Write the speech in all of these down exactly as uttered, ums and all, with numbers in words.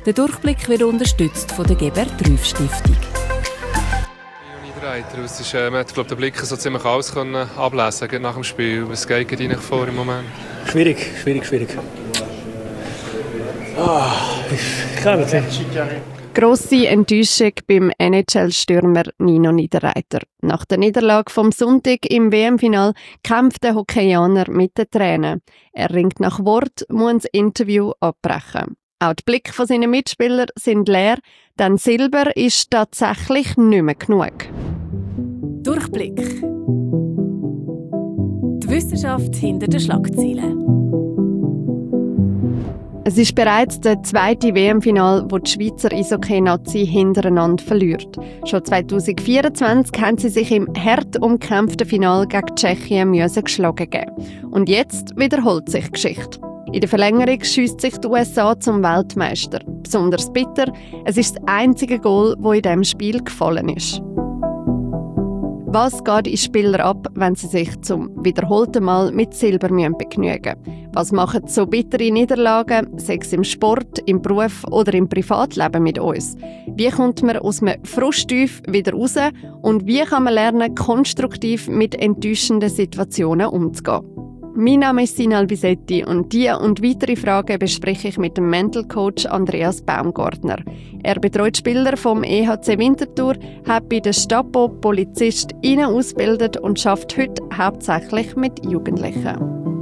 Der Durchblick wird unterstützt von der Gebert-Rüff-Stiftung. Es ist, äh, man hat, glaube, den Blick so ziemlich alles können ablesen nach dem Spiel. Was geht Ihnen vor im Moment? Schwierig, schwierig, schwierig. Oh, ich kann nicht. Grosse Enttäuschung beim N H L-Stürmer Nino Niederreiter. Nach der Niederlage vom Sonntag im W M-Final kämpft der Hockeyaner mit den Tränen. Er ringt nach Wort, muss das Interview abbrechen. Auch die Blicke von seinen Mitspielern sind leer, denn Silber ist tatsächlich nicht mehr genug. Durchblick. Die Wissenschaft hinter den Schlagzeilen. Es ist bereits der zweite W M-Final, wo die Schweizer Eishockey-Nazi hintereinander verliert. Schon zwanzig vierundzwanzig haben sie sich im hart umkämpften Final gegen Tschechien müssen geschlagen geben. Und jetzt wiederholt sich die Geschichte. In der Verlängerung schiesst sich die U S A zum Weltmeister. Besonders bitter, es ist das einzige Goal, das in diesem Spiel gefallen ist. Was geht in Spieler ab, wenn sie sich zum wiederholten Mal mit Silber begnügen müssen? Was machen so bittere Niederlagen, sei es im Sport, im Beruf oder im Privatleben mit uns? Wie kommt man aus einem Frusttief wieder raus? Und wie kann man lernen, konstruktiv mit enttäuschenden Situationen umzugehen? Mein Name ist Sinal Bisetti und diese und weitere Fragen bespreche ich mit dem Mental Coach Andreas Baumgartner. Er betreut Spieler vom E H C Winterthur, hat bei der Stapo PolizistInnen ausgebildet und schafft heute hauptsächlich mit Jugendlichen.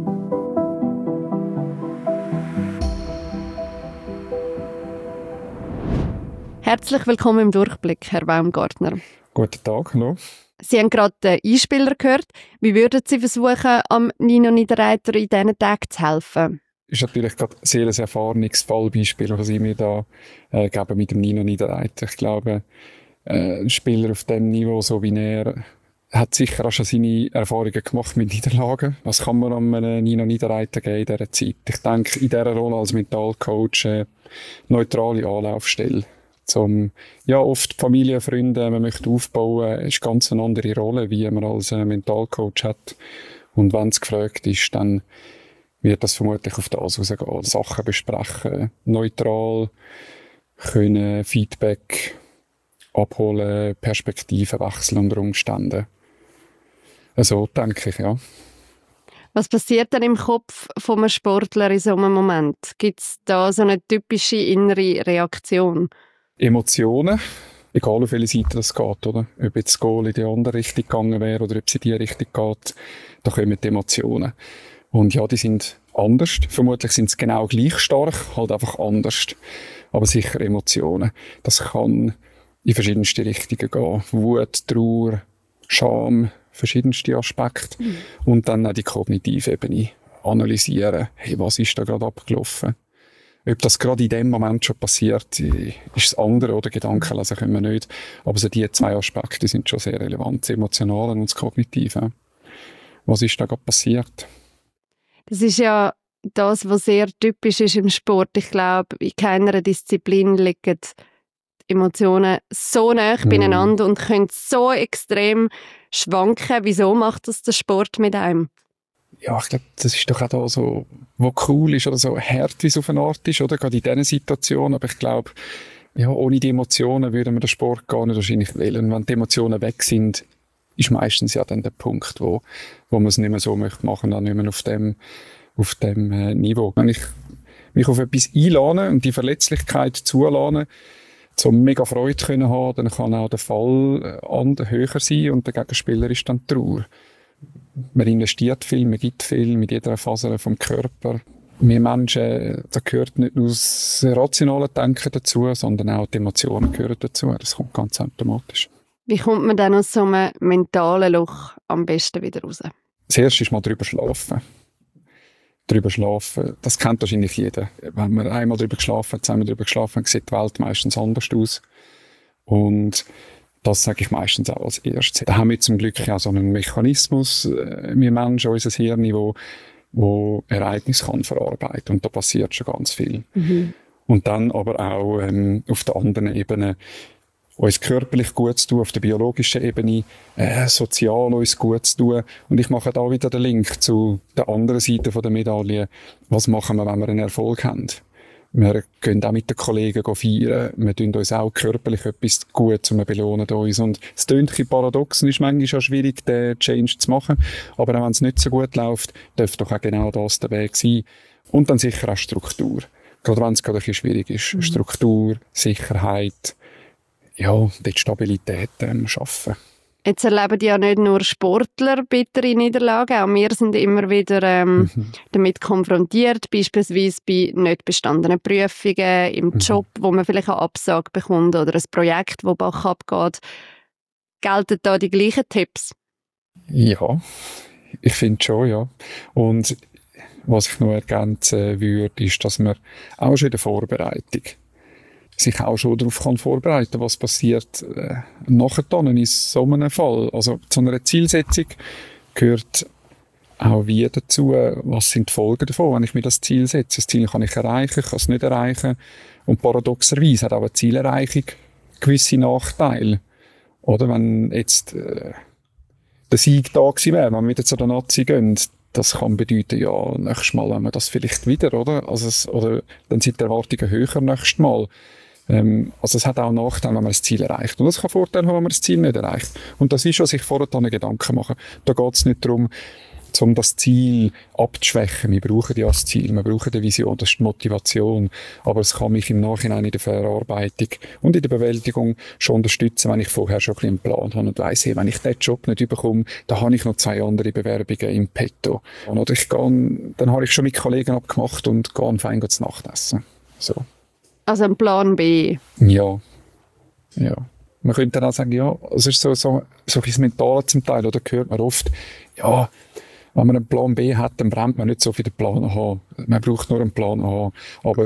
Herzlich willkommen im Durchblick, Herr Baumgartner. Guten Tag, hallo. Sie haben gerade den Einspieler gehört. Wie würden Sie versuchen, am Nino Niederreiter in diesen Tagen zu helfen? Das ist natürlich gerade ein sehr erfahrenes Fallbeispiel, das Sie mir da äh, geben mit dem Nino Niederreiter. Ich glaube, äh, ein Spieler auf diesem Niveau, so wie er, hat sicher auch schon seine Erfahrungen gemacht mit Niederlagen. Was kann man an einem Nino Niederreiter geben in dieser Zeit? Ich denke, in dieser Rolle als Mentalcoach äh, neutrale Anlaufstelle. Zum, ja, oft Familie, Freunde, man möchte aufbauen, ist ganz eine andere Rolle, wie man als äh, Mentalcoach hat. Und wenn es gefragt ist, dann wird das vermutlich auf das rausgehen. Sachen besprechen, neutral, können Feedback abholen, Perspektiven wechseln unter Umständen. Also denke ich, ja. Was passiert denn im Kopf von einem Sportler in so einem Moment? Gibt es da so eine typische innere Reaktion? Emotionen, egal auf welche Seite das geht, oder? Ob jetzt das Goal in die andere Richtung gegangen wäre oder ob es in die Richtung geht, da kommen die Emotionen. Und ja, die sind anders. Vermutlich sind sie genau gleich stark, halt einfach anders. Aber sicher Emotionen. Das kann in verschiedenste Richtungen gehen. Wut, Trauer, Scham, verschiedenste Aspekte. Mhm. Und dann auch die kognitive Ebene analysieren. Hey, was ist da gerade abgelaufen? Ob das gerade in dem Moment schon passiert, ist das andere oder Gedanken lesen können wir nicht. Aber so diese zwei Aspekte sind schon sehr relevant, das Emotionale und das Kognitive. Was ist da gerade passiert? Das ist ja das, was sehr typisch ist im Sport. Ich glaube, in keiner Disziplin liegen die Emotionen so nah mm. beieinander und können so extrem schwanken. Wieso macht das der Sport mit einem? Ja, ich glaube, das ist doch auch da so, was cool ist oder so hart, wie es auf eine Art ist, oder? Gerade in diesen Situationen. Aber ich glaube, ja, ohne die Emotionen würden wir den Sport gar nicht wahrscheinlich wählen. Wenn die Emotionen weg sind, ist meistens ja dann der Punkt, wo, wo man es nicht mehr so möchte machen, dann nicht mehr auf dem, auf dem äh, Niveau. Wenn ich mich auf etwas einlade und die Verletzlichkeit zulade, so mega Freude können haben, dann kann auch der Fall äh, höher sein und der Gegenspieler ist dann die Trauer. Man investiert viel, man gibt viel mit jeder Faser vom Körper. Wir Menschen, da gehört nicht nur das rationale Denken dazu, sondern auch die Emotionen gehören dazu. Das kommt ganz automatisch. Wie kommt man dann aus so einem mentalen Loch am besten wieder raus? Das Erste ist mal drüber schlafen. Drüber schlafen, das kennt wahrscheinlich jeder. Wenn man einmal drüber geschlafen hat, zweimal drüber geschlafen hat, sieht die Welt meistens anders aus. Und das sage ich meistens auch als erstes. Da haben wir zum Glück auch so einen Mechanismus, äh, wir Menschen, unser Hirn, wo, wo Ereignisse kann verarbeiten. Und da passiert schon ganz viel. Mhm. Und dann aber auch ähm, auf der anderen Ebene uns körperlich gut zu tun, auf der biologischen Ebene, äh, sozial uns gut zu tun. Und ich mache da wieder den Link zu der anderen Seite der Medaille. Was machen wir, wenn wir einen Erfolg haben? Wir gehen auch mit den Kollegen feiern. Wir tun uns auch körperlich etwas gut, um belohnen uns. Und es klingt ein bisschen paradox und ist manchmal auch schwierig, den Change zu machen. Aber auch wenn es nicht so gut läuft, darf doch auch genau das der Weg sein. Und dann sicher auch Struktur. Gerade wenn es gerade ein bisschen schwierig ist. Mhm. Struktur, Sicherheit, ja, die Stabilität ähm, schaffen. Jetzt erleben ja nicht nur Sportler bittere Niederlagen, auch wir sind immer wieder ähm, mhm. damit konfrontiert, beispielsweise bei nicht bestandenen Prüfungen, im mhm. Job, wo man vielleicht eine Absage bekommt oder ein Projekt, das bach abgeht. Gelten da die gleichen Tipps? Ja, ich finde schon, ja. Und was ich noch ergänzen würde, ist, dass man auch schon in der Vorbereitung sich auch schon darauf kann vorbereiten, was passiert äh, nachher dann in so einem Fall. Also zu einer Zielsetzung gehört auch wie dazu, was sind die Folgen davon, wenn ich mir das Ziel setze. Das Ziel kann ich erreichen, ich kann es nicht erreichen. Und paradoxerweise hat auch eine Zielerreichung gewisse Nachteile. Oder wenn jetzt äh, der Sieg da gewesen wäre, wenn wir wieder zu der Nazi gehen, das kann bedeuten, ja, nächstes Mal haben wir das vielleicht wieder, oder? Also es, oder dann sind die Erwartungen höher nächstes Mal. Ähm, also es hat auch Nachteile, wenn man das Ziel erreicht. Und es kann Vorteile haben, wenn man das Ziel nicht erreicht. Und das ist, was ich vorher dann Gedanken mache. Da geht es nicht darum, um das Ziel abzuschwächen. Wir brauchen ja das Ziel, wir brauchen die Vision, das ist die Motivation. Aber es kann mich im Nachhinein in der Verarbeitung und in der Bewältigung schon unterstützen, wenn ich vorher schon ein bisschen einen Plan habe und weiss, hey, wenn ich diesen Job nicht bekomme, dann habe ich noch zwei andere Bewerbungen im Petto. Oder ich gehe, dann habe ich schon mit Kollegen abgemacht und gehe fein zu Nacht essen. So. Also ein Plan B? Ja. Ja. Man könnte dann auch sagen, ja, es ist so, so, so ein bisschen mental zum Teil, oder hört man oft, ja, wenn man einen Plan B hat, dann brennt man nicht so viel den Plan A. Man braucht nur einen Plan A. Aber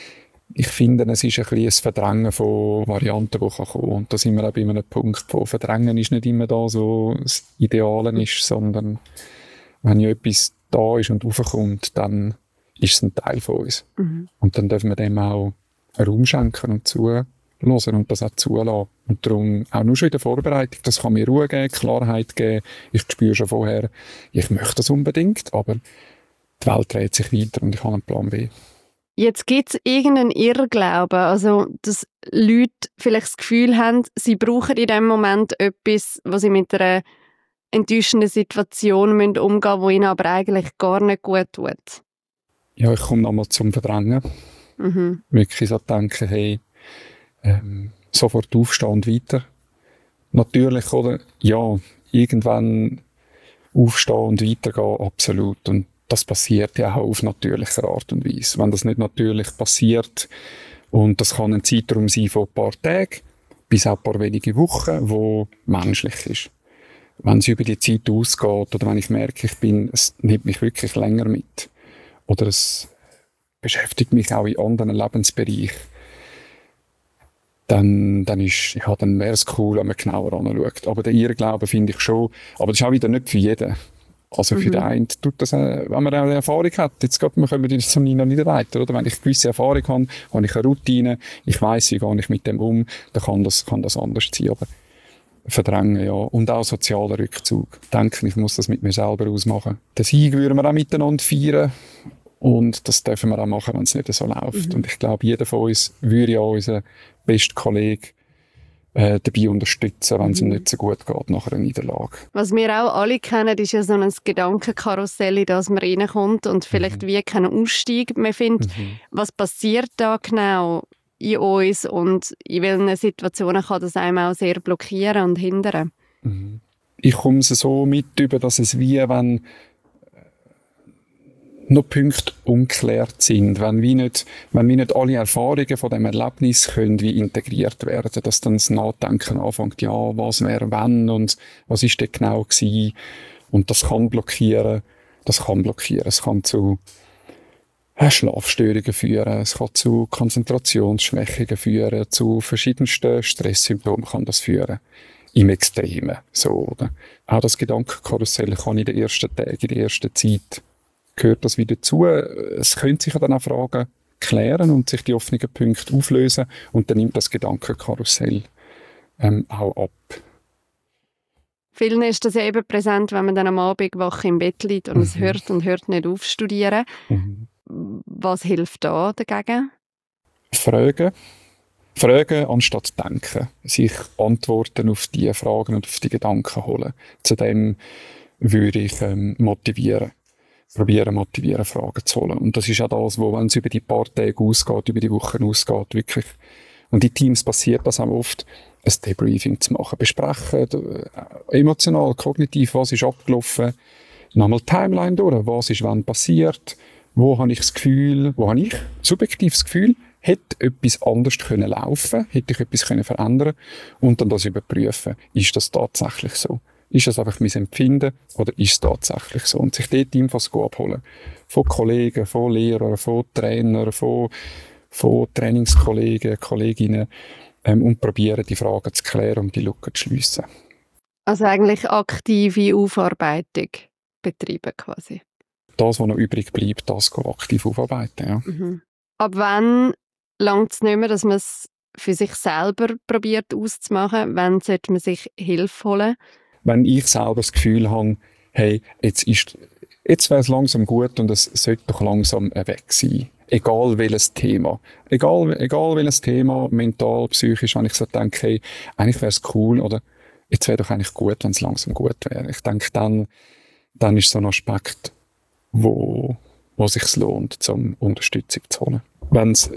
ich finde, es ist ein bisschen ein Verdrängen von Varianten, die kommen kann. Und da sind wir auch bei einem Punkt, wo Verdrängen ist nicht immer da so das Ideale ist, sondern wenn ja etwas da ist und raufkommt, dann ist es ein Teil von uns. Mhm. Und dann dürfen wir dem auch Raum schenken und zuhören und das auch zulassen. Und darum, auch nur schon in der Vorbereitung, das kann mir Ruhe geben, Klarheit geben. Ich spüre schon vorher, ich möchte das unbedingt, aber die Welt dreht sich weiter und ich habe einen Plan B. Jetzt gibt es irgendeinen Irrglauben, also dass Leute vielleicht das Gefühl haben, sie brauchen in dem Moment etwas, was sie mit einer enttäuschenden Situation umgehen müssen, die ihnen aber eigentlich gar nicht gut tut. Ja, ich komme nochmal zum Verdrängen. Mhm. Wirklich so denken, hey, ähm, sofort aufstehen und weiter. Natürlich, oder? Ja, irgendwann aufstehen und weitergehen, absolut. Und das passiert ja auch auf natürliche Art und Weise. Wenn das nicht natürlich passiert, und das kann ein Zeitraum sein von ein paar Tagen bis auch ein paar wenige Wochen, wo menschlich ist. Wenn es über die Zeit ausgeht oder wenn ich merke, ich bin, es nimmt mich wirklich länger mit oder es beschäftigt mich auch in anderen Lebensbereichen, dann, dann ist, ja, dann wäre es cool, wenn man genauer anschaut. Aber den Irrglauben finde ich schon, aber das ist auch wieder nicht für jeden. Also für mhm. den einen tut das, wenn man auch eine Erfahrung hat. Jetzt geht man können wir zum Nina Niederreiter, oder? Wenn ich eine gewisse Erfahrung habe, habe ich eine Routine, ich weiss, wie gehe ich mit dem um, dann kann das, kann das anders sein. Aber verdrängen, ja. Und auch sozialer Rückzug. Denken, ich muss das mit mir selber ausmachen. Den Sieg würden wir auch miteinander feiern. Und das dürfen wir auch machen, wenn es nicht so läuft. Mhm. Und ich glaube, jeder von uns würde ja unseren besten Kollegen äh, dabei unterstützen, wenn es ihm nicht so gut geht nach einer Niederlage. Was wir auch alle kennen, ist ja so ein Gedankenkarussell, in das man reinkommt und vielleicht mhm. wie keinen Ausstieg mehr findet. Mhm. Was passiert da genau in uns und in welchen Situationen kann das einem auch sehr blockieren und hindern? Mhm. Ich komme es so mit über, dass es wie wenn noch Punkte unklärt sind, wenn wir nicht, wenn wir nicht alle Erfahrungen von dem Erlebnis können wie integriert werden, dass dann das Nachdenken anfängt, ja, was wäre wenn und was ist denn genau gewesen, und das kann blockieren, das kann blockieren, es kann zu Schlafstörungen führen, es kann zu Konzentrationsschwächungen führen, zu verschiedensten Stresssymptomen kann das führen. Im Extremen, so, oder? Auch das Gedankenkarussell kann in den ersten Tagen, in der ersten Zeit gehört das wieder zu. Es können sich dann auch Fragen klären und sich die offenen Punkte auflösen und dann nimmt das Gedankenkarussell ähm, auch ab. Vielen ist das eben präsent, wenn man dann am Abend wach im Bett liegt und mhm. es hört und hört nicht auf studieren. Mhm. Was hilft da dagegen? Fragen. Fragen anstatt denken. Sich Antworten auf die Fragen und auf die Gedanken holen. Zudem würde ich ähm, motivieren. Probieren, motivieren, Fragen zu holen. Und das ist auch das, wo, wenn es über die paar Tage ausgeht, über die Wochen ausgeht, wirklich. Und in Teams passiert das auch oft, ein Debriefing zu machen, besprechen, emotional, kognitiv, was ist abgelaufen, nochmal Timeline durch, was ist wann passiert, wo habe ich das Gefühl, wo habe ich subjektiv das Gefühl, hätte etwas anders können laufen, hätte ich etwas können verändern und dann das überprüfen, ist das tatsächlich so? Ist das einfach mein Empfinden oder ist es tatsächlich so? Und sich dort Infos abholen. Von Kollegen, von Lehrern, von Trainern, von, von Trainingskollegen, Kolleginnen ähm, und probieren, die Fragen zu klären und die Lücken zu schliessen. Also eigentlich aktive Aufarbeitung betreiben quasi. Das, was noch übrig bleibt, das aktiv aufarbeiten. Ja. Mhm. Ab wann langt es nicht mehr, dass man es für sich selber probiert auszumachen? Wann sollte man sich Hilfe holen? Wenn ich selber das Gefühl habe, hey, jetzt, ist, jetzt wäre es langsam gut und es sollte doch langsam weg sein. Egal welches Thema. Egal, egal welches Thema, mental, psychisch, wenn ich so denke, hey, eigentlich wäre es cool oder jetzt wäre doch eigentlich gut, wenn es langsam gut wäre. Ich denke, dann, dann ist so ein Aspekt, wo, wo sich lohnt, um Unterstützung zu holen. Wenn es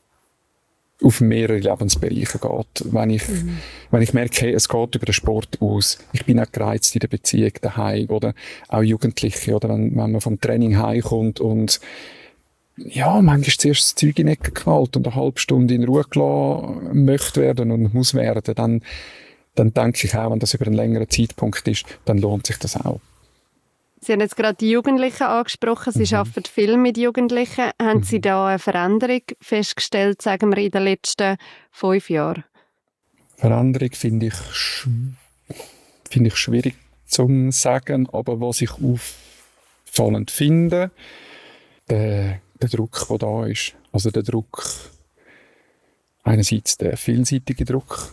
auf mehrere Lebensbereiche geht. Wenn ich, mhm. wenn ich merke, hey, es geht über den Sport aus, ich bin auch gereizt in der Beziehung daheim oder auch Jugendliche, oder wenn, wenn man vom Training heimkommt und ja, manchmal zuerst das Zeug in die Ecke knallt und eine halbe Stunde in Ruhe gelassen möchte werden und muss werden, dann, dann denke ich auch, wenn das über einen längeren Zeitpunkt ist, dann lohnt sich das auch. Sie haben jetzt gerade die Jugendlichen angesprochen. Sie mhm. arbeiten viel mit Jugendlichen. Haben mhm. Sie da eine Veränderung festgestellt, sagen wir, in den letzten fünf Jahren? Veränderung finde ich, sch- finde ich schwierig zu sagen, aber was ich auffallend finde, der, der Druck, der da ist. Also der Druck, einerseits der vielseitige Druck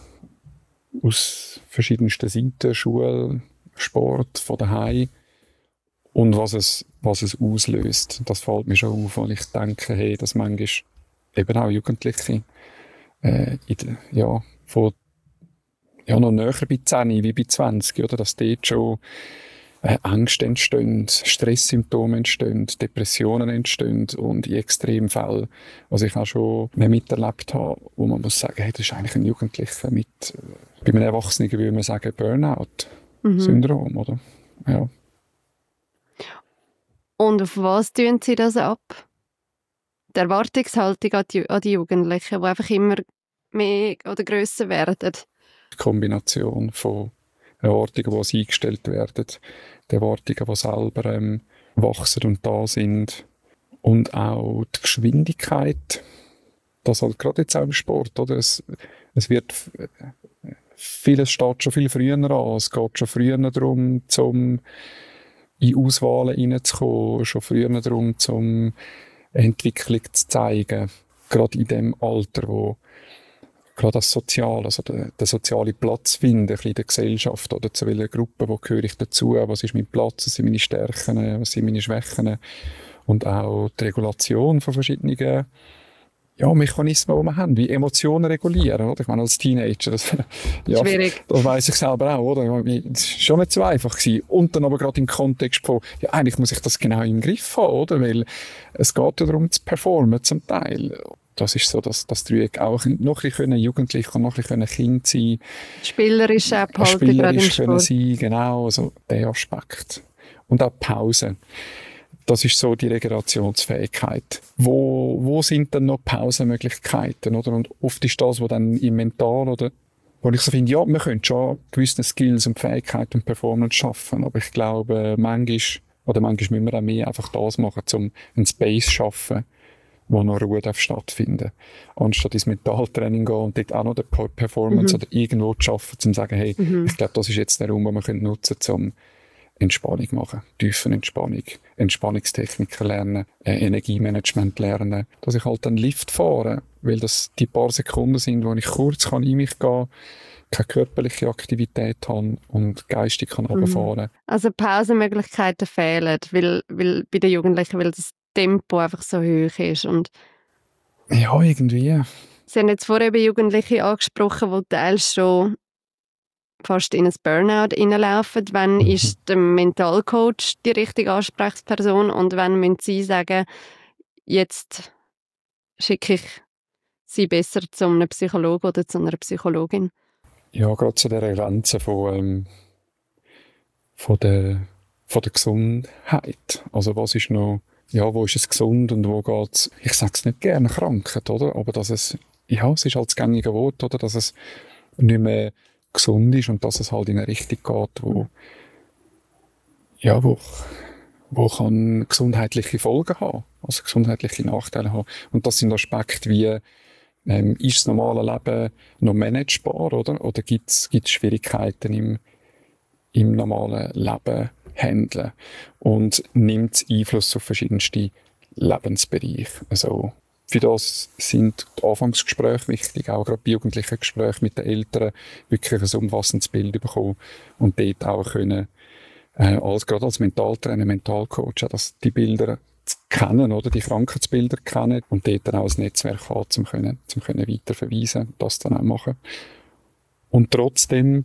aus verschiedensten Seiten, Schule, Sport, von daheim. Und was es, was es auslöst, das fällt mir schon auf, weil ich denke, hey, dass manchmal eben auch Jugendliche äh, in der, ja, von, ja, noch näher bei zehn wie bei zwanzig, oder, dass dort schon äh, Ängste entstehen, Stresssymptome entstehen, Depressionen entstehen und in Extremfällen, was ich auch schon miterlebt habe, wo man muss sagen, hey, das ist eigentlich ein Jugendlicher mit, äh, bei einem Erwachsenen würde man sagen, Burnout-Syndrom, mhm. oder? Ja. Und auf was tun Sie das ab? Die Erwartungshaltung an die, an die Jugendlichen, die einfach immer mehr oder grösser werden? Die Kombination von Erwartungen, die eingestellt werden, die Erwartungen, die selber ähm, wachsen und da sind, und auch die Geschwindigkeit, das halt gerade jetzt auch im Sport, oder? Es, es wird, vieles steht schon viel früher an, es geht schon früher darum, zum in Auswahlen hineinzukommen, schon früher darum, um Entwicklung zu zeigen. Gerade in dem Alter, wo gerade das Soziale, also der, der soziale Platz finden, in der Gesellschaft oder zu welcher Gruppe, wo gehöre ich dazu, was ist mein Platz, was sind meine Stärken, was sind meine Schwächen und auch die Regulation von verschiedenen ja, Mechanismen, die wir haben, wie Emotionen regulieren, oder? Ich meine, als Teenager, das, ja, schwierig. Das weiss ich selber auch, oder? Das war schon nicht so einfach gewesen. Und dann aber gerade im Kontext von, ja, eigentlich muss ich das genau im Griff haben, oder? Weil es geht ja darum, zu performen zum Teil. Das ist so, dass das Dreieck auch noch ein bisschen Jugendlich und noch ein bisschen Kind sein. Spielerisch auch behalten, Spielerisch gerade im Sport. Sein, genau, also der Aspekt. Und auch Pause. Das ist so die Regenerationsfähigkeit. Wo, wo sind denn noch Pausenmöglichkeiten, oder? Und oft ist das, was dann im Mental, oder, wo ich so finde, ja, wir können schon gewisse Skills und Fähigkeiten und Performance schaffen, aber ich glaube, manchmal, oder manchmal müssen wir auch mehr einfach das machen, um einen Space zu schaffen, wo noch Ruhe darf stattfinden. Anstatt ins Mentaltraining gehen und dort auch noch die Performance mhm. oder irgendwo zu schaffen, um zu sagen, hey, mhm. ich glaube, das ist jetzt der Raum, den wir nutzen können, um Entspannung machen, Tiefenentspannung, Entspannungstechniken lernen, äh, Energiemanagement lernen, dass ich halt einen Lift fahre, weil das die paar Sekunden sind, wo ich kurz kann in mich gehen, keine körperliche Aktivität habe und geistig kann runterfahren. Mhm. Also Pausenmöglichkeiten fehlen, weil, weil bei den Jugendlichen, weil das Tempo einfach so hoch ist und Ja, irgendwie. Sie haben jetzt vorher eben Jugendliche angesprochen, die teils schon fast in ein Burnout hineinlaufen. Wann Mhm. ist der Mentalcoach die richtige Ansprechperson und wann müssen Sie sagen, jetzt schicke ich Sie besser zu einem Psychologen oder zu einer Psychologin? Ja, gerade zu dieser Grenze von, ähm, von, der, von der Gesundheit. Also was ist noch, ja, wo ist es gesund und wo geht es, ich sage es nicht gerne, Krankheit, oder? Aber dass es, ja, es ist halt das gängige Wort, oder? Dass es nicht mehr gesund ist und dass es halt in eine Richtung geht, wo, ja, wo, wo kann gesundheitliche Folgen haben, also gesundheitliche Nachteile haben. Und das sind Aspekte wie, ähm, ist das normale Leben noch managebar, oder? Oder gibt es Schwierigkeiten im, im normalen Leben handeln? Und nimmt es Einfluss auf verschiedenste Lebensbereiche? Also, für das sind die Anfangsgespräche wichtig, auch gerade bei jugendlichen Gesprächen mit den Eltern, wirklich ein umfassendes Bild bekommen und dort auch können, äh, als, gerade als Mentaltrainer, Mentalcoach, auch das, die Bilder zu kennen, oder die Krankheitsbilder kennen und dort dann auch ein Netzwerk haben, um können, zum können weiterverweisen, das dann auch machen. Und trotzdem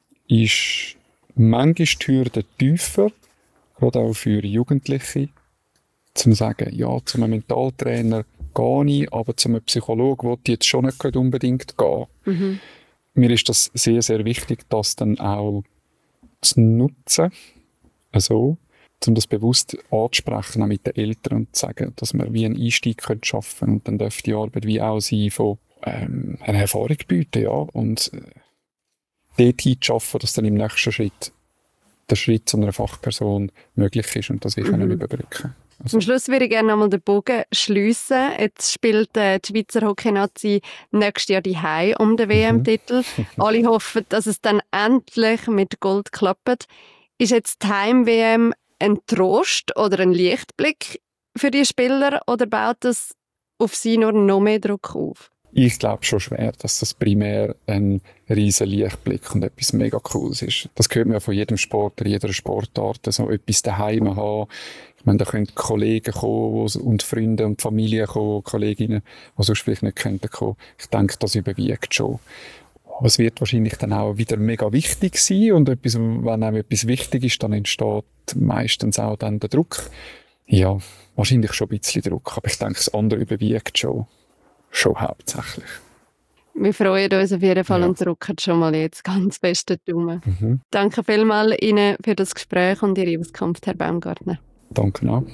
ist manchmal die Hürde tiefer, gerade auch für Jugendliche, zum sagen, ja, zu einem Mentaltrainer gehe ich, aber zu einem Psychologen will ich jetzt schon nicht unbedingt gehen. Mhm. Mir ist das sehr, sehr wichtig, das dann auch zu nutzen, also, um das bewusst anzusprechen, auch mit den Eltern und zu sagen, dass wir wie einen Einstieg schaffen können und dann darf die Arbeit wie auch sein von ähm, einer Erfahrung bieten, ja, und äh, dort hinzuschaffen, dass dann im nächsten Schritt der Schritt zu einer Fachperson möglich ist und das wir Mhm. können überbrücken. Also, Zum Schluss würde ich gerne nochmal den Bogen schliessen. Jetzt spielt äh, die Schweizer Hockey-Nazi nächstes Jahr die Hei um den W M-Titel. Alle hoffen, dass es dann endlich mit Gold klappt. Ist jetzt die Heim-W M ein Trost oder ein Lichtblick für die Spieler oder baut das auf sie nur noch mehr Druck auf? ich glaube schon schwer, dass das primär ein riesen Lichtblick und etwas mega Cooles ist. Das hört man ja von jedem Sportler, jeder Sportart, so etwas daheim haben. Ich meine, da können Kollegen kommen und Freunde und Familie kommen, Kolleginnen, die sonst vielleicht nicht könnten kommen. Ich denke, das überwiegt schon. Aber es wird wahrscheinlich dann auch wieder mega wichtig sein und etwas, wenn einem etwas wichtig ist, dann entsteht meistens auch dann der Druck. Ja, wahrscheinlich schon ein bisschen Druck, aber ich denke, das andere überwiegt schon, schon hauptsächlich. Wir freuen uns auf jeden Fall Ja. und drücken schon mal jetzt ganz fest die Daumen. Mhm. Danke vielmals Ihnen für das Gespräch und Ihre Auskunft, Herr Baumgartner. Danke auch.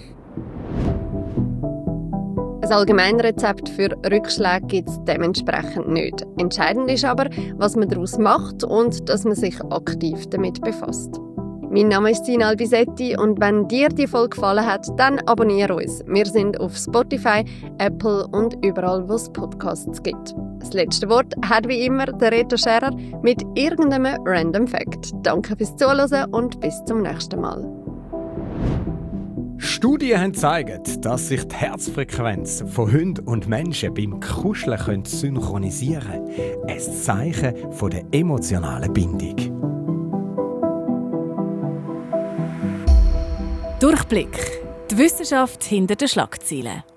Ein Allgemeinrezept für Rückschläge gibt es dementsprechend nicht. Entscheidend ist aber, was man daraus macht und dass man sich aktiv damit befasst. Mein Name ist Sina Albisetti und wenn dir die Folge gefallen hat, dann abonniere uns. Wir sind auf Spotify, Apple und überall, wo es Podcasts gibt. Das letzte Wort hat wie immer der Reto Scherer mit irgendeinem Random Fact. Danke fürs Zuhören und bis zum nächsten Mal. Studien haben gezeigt, dass sich die Herzfrequenz von Hunden und Menschen beim Kuscheln können synchronisieren können. Ein Zeichen von der emotionalen Bindung. Durchblick. Die Wissenschaft hinter den Schlagzeilen.